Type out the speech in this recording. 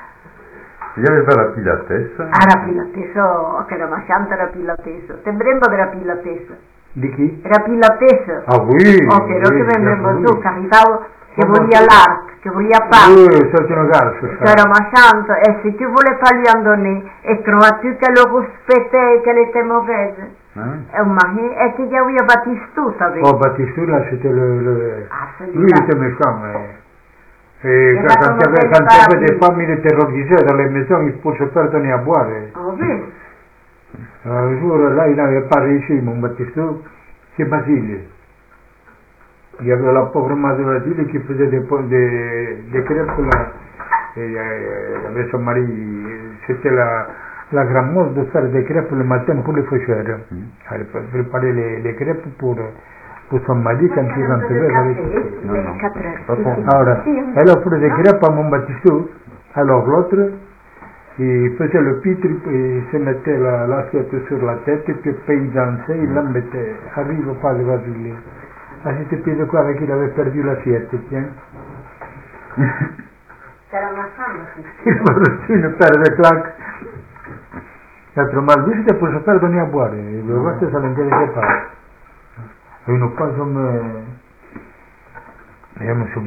Io avevo la Pilates. La Pilates, che era una santa la Pilates. Te brembo della Pilates. Di chi? Era Pilates. Ah oui. Ok, lo che mi brembo oui. tu, che arrivavo, che volia l'art, che volia fare. Oui, sono garçon. Che era una santa, e se tu volevi fargli andare, e trovavi che lo rispettai, che le temorese. Et qu'il y a eu Battistuta. Oh, Battistuta, c'était le... Lui, il était méchant. Et quand il y avait des femmes, il était terrorisé dans les maisons pour se faire donner à boire. Oh, oui. Un jour, là, il n'avait pas réussi, mon Battistuta, c'est Basile. Il y avait la pauvre Madame Basile qui faisait des crêpes là. Et avec son mari, c'était la grande mode de faire des crêpes le matin pour les faucheurs. Elle préparait les crêpes pour son mari quand il rentrait avec Alors, elle offrait des crêpes à mon Battistuta. Alors l'autre, il faisait le pitre, il se mettait l'assiette sur la tête, et puis il dansait, il la mettait. Arrive pas le Basile. Ah, c'était pire de quoi avec il avait perdu l'assiette, tiens. C'era una fama. Il m'a reçu une paire de claques. L'altro mal lui c'était pour se faire donner à boire, le reste ça l'intéressait pas. Et une fois je me souviens